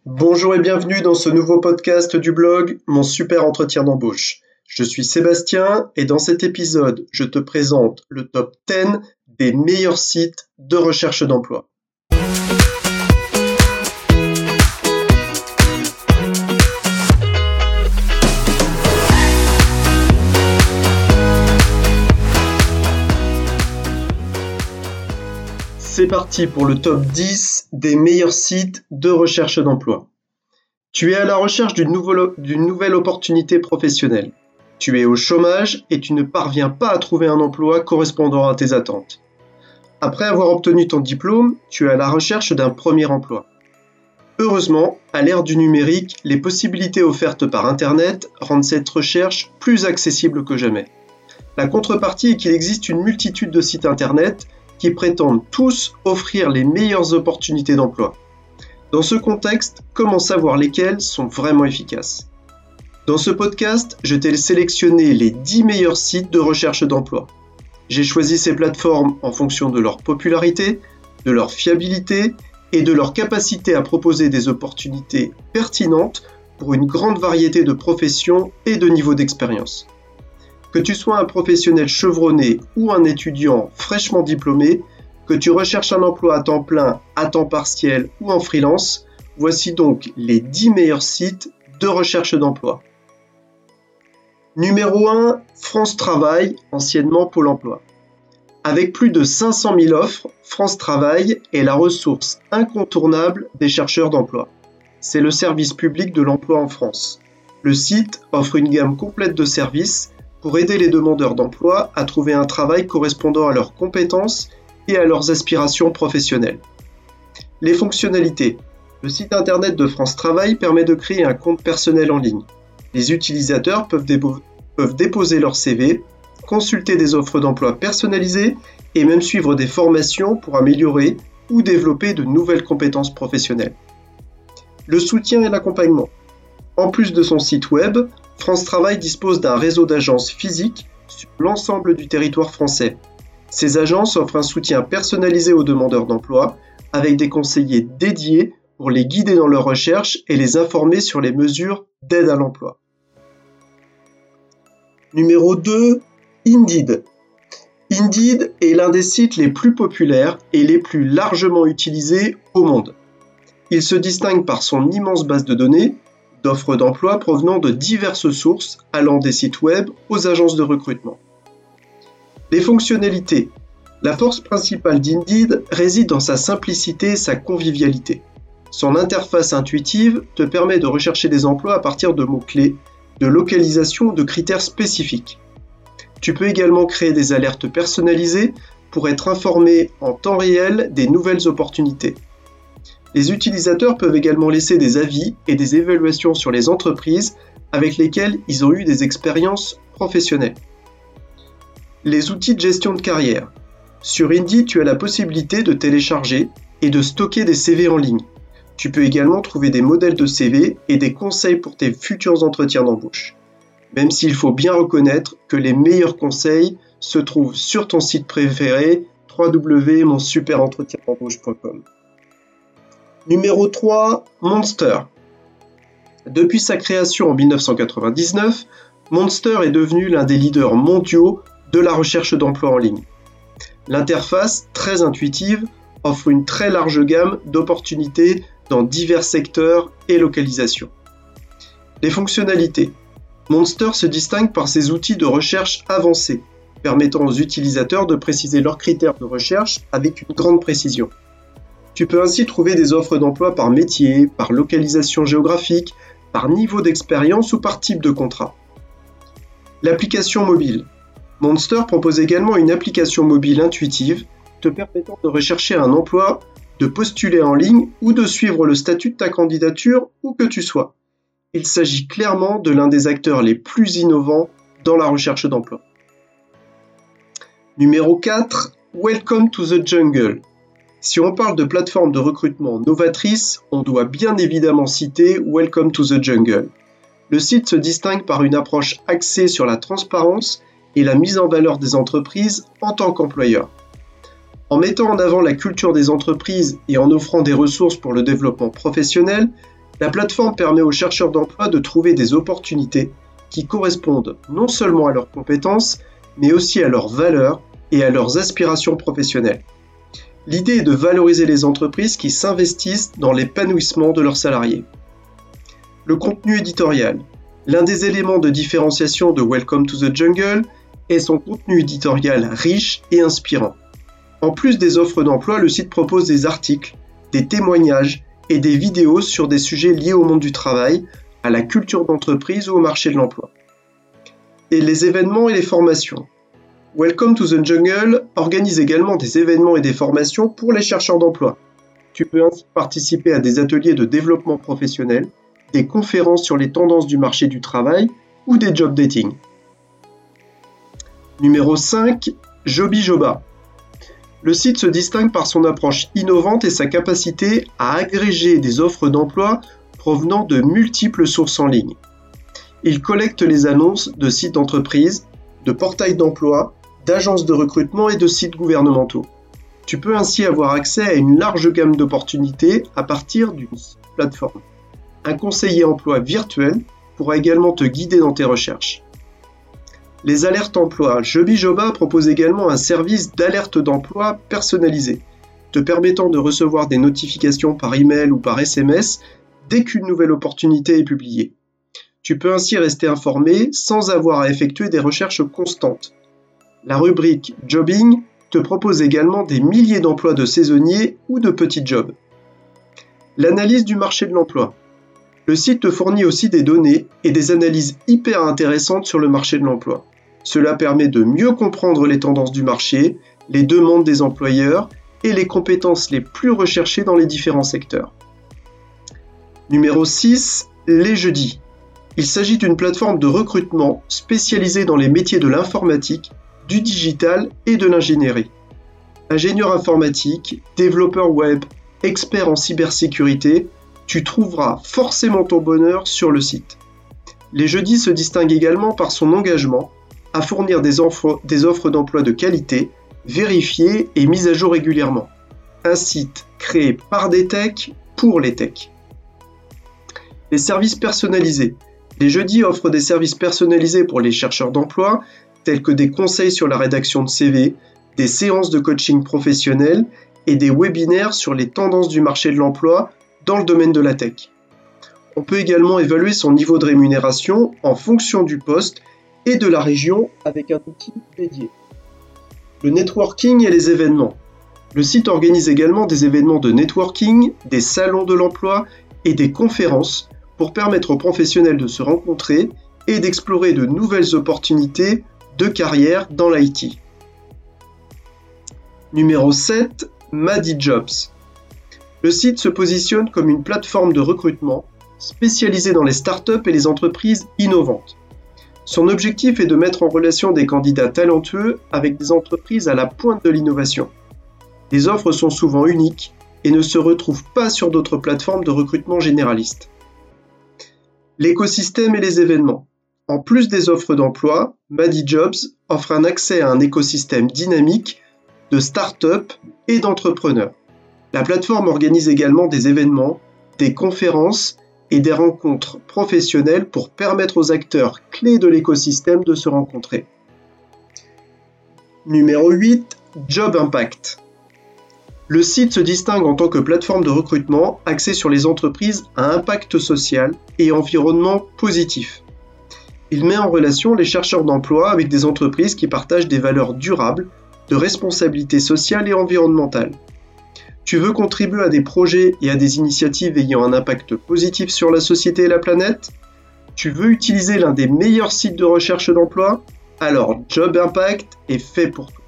Bonjour et bienvenue dans ce nouveau podcast du blog Mon super entretien d'embauche. Je suis Sébastien et dans cet épisode, je te présente le top 10 des meilleurs sites de recherche d'emploi. C'est parti pour le top 10 des meilleurs sites de recherche d'emploi. Tu es à la recherche d'une nouvelle opportunité professionnelle. Tu es au chômage et tu ne parviens pas à trouver un emploi correspondant à tes attentes. Après avoir obtenu ton diplôme, tu es à la recherche d'un premier emploi. Heureusement, à l'ère du numérique, les possibilités offertes par Internet rendent cette recherche plus accessible que jamais. La contrepartie est qu'il existe une multitude de sites Internet qui prétendent tous offrir les meilleures opportunités d'emploi. Dans ce contexte, comment savoir lesquels sont vraiment efficaces ? Dans ce podcast, je t'ai sélectionné les 10 meilleurs sites de recherche d'emploi. J'ai choisi ces plateformes en fonction de leur popularité, de leur fiabilité et de leur capacité à proposer des opportunités pertinentes pour une grande variété de professions et de niveaux d'expérience. Que tu sois un professionnel chevronné ou un étudiant fraîchement diplômé, que tu recherches un emploi à temps plein, à temps partiel ou en freelance, voici donc les 10 meilleurs sites de recherche d'emploi. Numéro 1, France Travail, anciennement Pôle emploi. Avec plus de 500 000 offres, France Travail est la ressource incontournable des chercheurs d'emploi. C'est le service public de l'emploi en France. Le site offre une gamme complète de services pour aider les demandeurs d'emploi à trouver un travail correspondant à leurs compétences et à leurs aspirations professionnelles. Les fonctionnalités. Le site internet de France Travail permet de créer un compte personnel en ligne. Les utilisateurs peuvent déposer leur CV, consulter des offres d'emploi personnalisées et même suivre des formations pour améliorer ou développer de nouvelles compétences professionnelles. Le soutien et l'accompagnement. En plus de son site web, France Travail dispose d'un réseau d'agences physiques sur l'ensemble du territoire français. Ces agences offrent un soutien personnalisé aux demandeurs d'emploi avec des conseillers dédiés pour les guider dans leurs recherches et les informer sur les mesures d'aide à l'emploi. Numéro 2, Indeed. Indeed est l'un des sites les plus populaires et les plus largement utilisés au monde. Il se distingue par son immense base de données, d'offres d'emploi provenant de diverses sources allant des sites web aux agences de recrutement. Les fonctionnalités. La force principale d'Indeed réside dans sa simplicité et sa convivialité. Son interface intuitive te permet de rechercher des emplois à partir de mots-clés, de localisation ou de critères spécifiques. Tu peux également créer des alertes personnalisées pour être informé en temps réel des nouvelles opportunités. Les utilisateurs peuvent également laisser des avis et des évaluations sur les entreprises avec lesquelles ils ont eu des expériences professionnelles. Les outils de gestion de carrière. Sur Indeed, tu as la possibilité de télécharger et de stocker des CV en ligne. Tu peux également trouver des modèles de CV et des conseils pour tes futurs entretiens d'embauche. Même s'il faut bien reconnaître que les meilleurs conseils se trouvent sur ton site préféré www.monsuperentretien-d'embauche.com. Numéro 3, Monster. Depuis sa création en 1999, Monster est devenu l'un des leaders mondiaux de la recherche d'emploi en ligne. L'interface, très intuitive, offre une très large gamme d'opportunités dans divers secteurs et localisations. Les fonctionnalités. Monster se distingue par ses outils de recherche avancés, permettant aux utilisateurs de préciser leurs critères de recherche avec une grande précision. Tu peux ainsi trouver des offres d'emploi par métier, par localisation géographique, par niveau d'expérience ou par type de contrat. L'application mobile. Monster propose également une application mobile intuitive te permettant de rechercher un emploi, de postuler en ligne ou de suivre le statut de ta candidature où que tu sois. Il s'agit clairement de l'un des acteurs les plus innovants dans la recherche d'emploi. Numéro 4, Welcome to the Jungle. Si on parle de plateforme de recrutement novatrice, on doit bien évidemment citer Welcome to the Jungle. Le site se distingue par une approche axée sur la transparence et la mise en valeur des entreprises en tant qu'employeur. En mettant en avant la culture des entreprises et en offrant des ressources pour le développement professionnel, La plateforme permet aux chercheurs d'emploi de trouver des opportunités qui correspondent non seulement à leurs compétences, mais aussi à leurs valeurs et à leurs aspirations professionnelles. L'idée est de valoriser les entreprises qui s'investissent dans l'épanouissement de leurs salariés. Le contenu éditorial. L'un des éléments de différenciation de Welcome to the Jungle est son contenu éditorial riche et inspirant. En plus des offres d'emploi, le site propose des articles, des témoignages et des vidéos sur des sujets liés au monde du travail, à la culture d'entreprise ou au marché de l'emploi. Et les événements et les formations. Welcome to the Jungle organise également des événements et des formations pour les chercheurs d'emploi. Tu peux ainsi participer à des ateliers de développement professionnel, des conférences sur les tendances du marché du travail ou des job dating. Numéro 5, Jobijoba. Le site se distingue par son approche innovante et sa capacité à agréger des offres d'emploi provenant de multiples sources en ligne. Il collecte les annonces de sites d'entreprises, de portails d'emploi, d'agences de recrutement et de sites gouvernementaux. Tu peux ainsi avoir accès à une large gamme d'opportunités à partir d'une plateforme. Un conseiller emploi virtuel pourra également te guider dans tes recherches. Les alertes emploi. Jobijoba propose également un service d'alerte d'emploi personnalisé, te permettant de recevoir des notifications par email ou par SMS dès qu'une nouvelle opportunité est publiée. Tu peux ainsi rester informé sans avoir à effectuer des recherches constantes. La rubrique Jobbing te propose également des milliers d'emplois de saisonniers ou de petits jobs. L'analyse du marché de l'emploi. Le site te fournit aussi des données et des analyses hyper intéressantes sur le marché de l'emploi. Cela permet de mieux comprendre les tendances du marché, les demandes des employeurs et les compétences les plus recherchées dans les différents secteurs. Numéro 6, les jeudis. Il s'agit d'une plateforme de recrutement spécialisée dans les métiers de l'informatique, du digital et de l'ingénierie. Ingénieur informatique, développeur web, expert en cybersécurité, tu trouveras forcément ton bonheur sur le site. Les jeudis se distinguent également par son engagement à fournir des offres d'emploi de qualité, vérifiées et mises à jour régulièrement. Un site créé par des techs pour les techs. Les services personnalisés. Les jeudis offrent des services personnalisés pour les chercheurs d'emploi, tels que des conseils sur la rédaction de CV, des séances de coaching professionnel et des webinaires sur les tendances du marché de l'emploi dans le domaine de la tech. On peut également évaluer son niveau de rémunération en fonction du poste et de la région avec un outil dédié. Le networking et les événements. Le site organise également des événements de networking, des salons de l'emploi et des conférences pour permettre aux professionnels de se rencontrer et d'explorer de nouvelles opportunités de carrière dans l'IT. Numéro 7, MadiJobs. Le site se positionne comme une plateforme de recrutement spécialisée dans les startups et les entreprises innovantes. Son objectif est de mettre en relation des candidats talentueux avec des entreprises à la pointe de l'innovation. Les offres sont souvent uniques et ne se retrouvent pas sur d'autres plateformes de recrutement généralistes. L'écosystème et les événements. En plus des offres d'emploi, MadiJobs offre un accès à un écosystème dynamique de start-up et d'entrepreneurs. La plateforme organise également des événements, des conférences et des rencontres professionnelles pour permettre aux acteurs clés de l'écosystème de se rencontrer. Numéro 8, Job Impact. Le site se distingue en tant que plateforme de recrutement axée sur les entreprises à impact social et environnement positif. Il met en relation les chercheurs d'emploi avec des entreprises qui partagent des valeurs durables, de responsabilité sociale et environnementale. Tu veux contribuer à des projets et à des initiatives ayant un impact positif sur la société et la planète? Tu veux utiliser l'un des meilleurs sites de recherche d'emploi? Alors Job Impact est fait pour toi.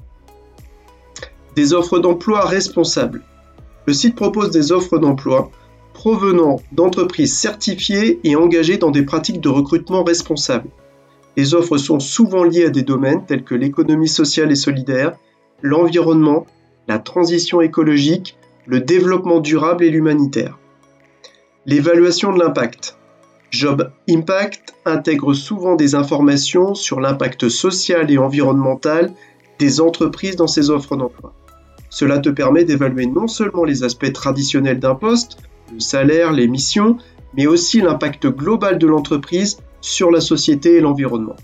Des offres d'emploi responsables. Le site propose des offres d'emploi provenant d'entreprises certifiées et engagées dans des pratiques de recrutement responsables. Les offres sont souvent liées à des domaines tels que l'économie sociale et solidaire, l'environnement, la transition écologique, le développement durable et l'humanitaire. L'évaluation de l'impact. Job Impact intègre souvent des informations sur l'impact social et environnemental des entreprises dans ses offres d'emploi. Cela te permet d'évaluer non seulement les aspects traditionnels d'un poste, le salaire, les missions, mais aussi l'impact global de l'entreprise sur la société et l'environnement.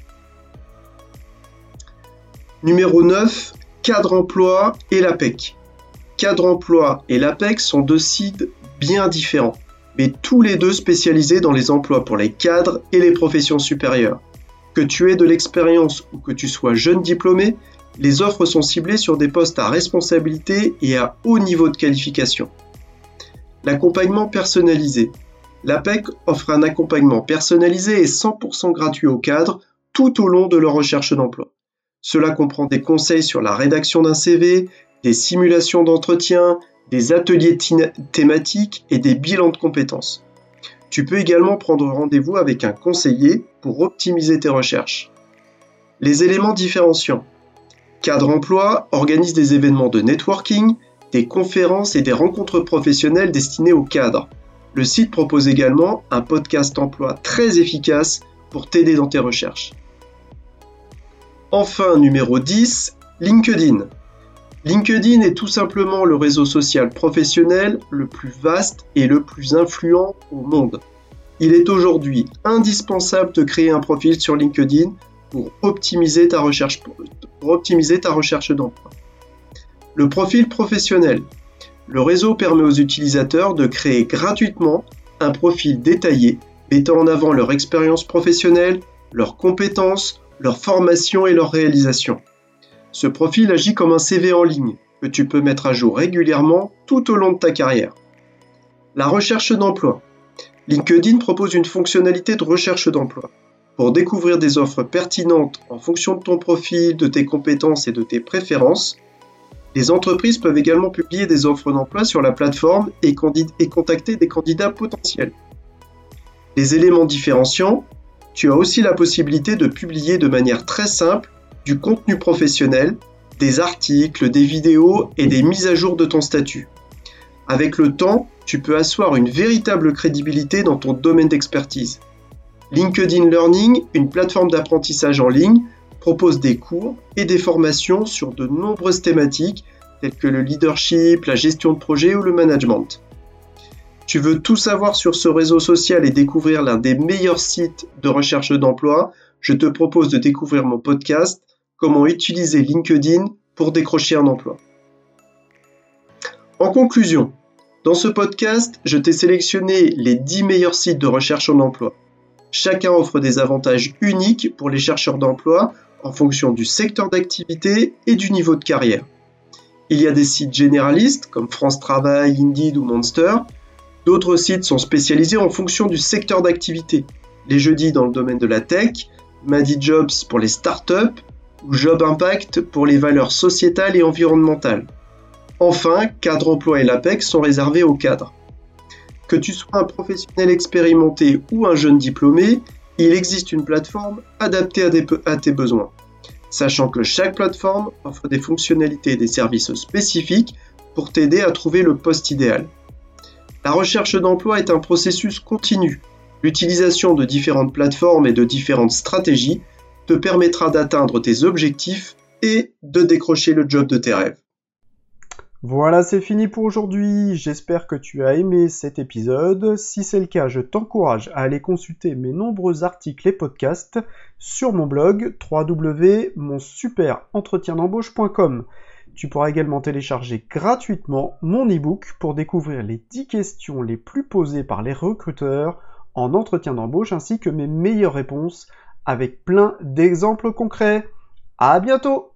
Numéro 9, Cadre Emploi et l'APEC. Cadre Emploi et l'APEC sont deux sites bien différents, mais tous les deux spécialisés dans les emplois pour les cadres et les professions supérieures. Que tu aies de l'expérience ou que tu sois jeune diplômé, les offres sont ciblées sur des postes à responsabilité et à haut niveau de qualification. L'accompagnement personnalisé. L'APEC offre un accompagnement personnalisé et 100% gratuit aux cadres tout au long de leur recherche d'emploi. Cela comprend des conseils sur la rédaction d'un CV, des simulations d'entretien, des ateliers thématiques et des bilans de compétences. Tu peux également prendre rendez-vous avec un conseiller pour optimiser tes recherches. Les éléments différenciants. Cadre Emploi organise des événements de networking, des conférences et des rencontres professionnelles destinées aux cadres. Le site propose également un podcast emploi très efficace pour t'aider dans tes recherches. Enfin, numéro 10, LinkedIn. LinkedIn est tout simplement le réseau social professionnel le plus vaste et le plus influent au monde. Il est aujourd'hui indispensable de créer un profil sur LinkedIn pour optimiser ta recherche d'emploi. Le profil professionnel. Le réseau permet aux utilisateurs de créer gratuitement un profil détaillé mettant en avant leur expérience professionnelle, leurs compétences, leur formation et leurs réalisations. Ce profil agit comme un CV en ligne que tu peux mettre à jour régulièrement tout au long de ta carrière. La recherche d'emploi. LinkedIn propose une fonctionnalité de recherche d'emploi. Pour découvrir des offres pertinentes en fonction de ton profil, de tes compétences et de tes préférences, les entreprises peuvent également publier des offres d'emploi sur la plateforme et contacter des candidats potentiels. Les éléments différenciants. Tu as aussi la possibilité de publier de manière très simple du contenu professionnel, des articles, des vidéos et des mises à jour de ton statut. Avec le temps, tu peux asseoir une véritable crédibilité dans ton domaine d'expertise. LinkedIn Learning, une plateforme d'apprentissage en ligne, propose des cours et des formations sur de nombreuses thématiques telles que le leadership, la gestion de projet ou le management. Tu veux tout savoir sur ce réseau social et découvrir l'un des meilleurs sites de recherche d'emploi? Je te propose de découvrir mon podcast « Comment utiliser LinkedIn pour décrocher un emploi ». En conclusion, dans ce podcast, je t'ai sélectionné les 10 meilleurs sites de recherche d'emploi. Chacun offre des avantages uniques pour les chercheurs d'emploi en fonction du secteur d'activité et du niveau de carrière. Il y a des sites généralistes comme France Travail, Indeed ou Monster. D'autres sites sont spécialisés en fonction du secteur d'activité. Les jeudis dans le domaine de la tech, Madi Jobs pour les startups ou Job Impact pour les valeurs sociétales et environnementales. Enfin, Cadre Emploi et l'APEC sont réservés aux cadres. Que tu sois un professionnel expérimenté ou un jeune diplômé, il existe une plateforme adaptée à tes besoins. Sachant que chaque plateforme offre des fonctionnalités et des services spécifiques pour t'aider à trouver le poste idéal. La recherche d'emploi est un processus continu. L'utilisation de différentes plateformes et de différentes stratégies te permettra d'atteindre tes objectifs et de décrocher le job de tes rêves. Voilà, c'est fini pour aujourd'hui. J'espère que tu as aimé cet épisode. Si c'est le cas, je t'encourage à aller consulter mes nombreux articles et podcasts sur mon blog www.monsuperentretien-d'embauche.com. Tu pourras également télécharger gratuitement mon e-book pour découvrir les 10 questions les plus posées par les recruteurs en entretien d'embauche ainsi que mes meilleures réponses avec plein d'exemples concrets. À bientôt!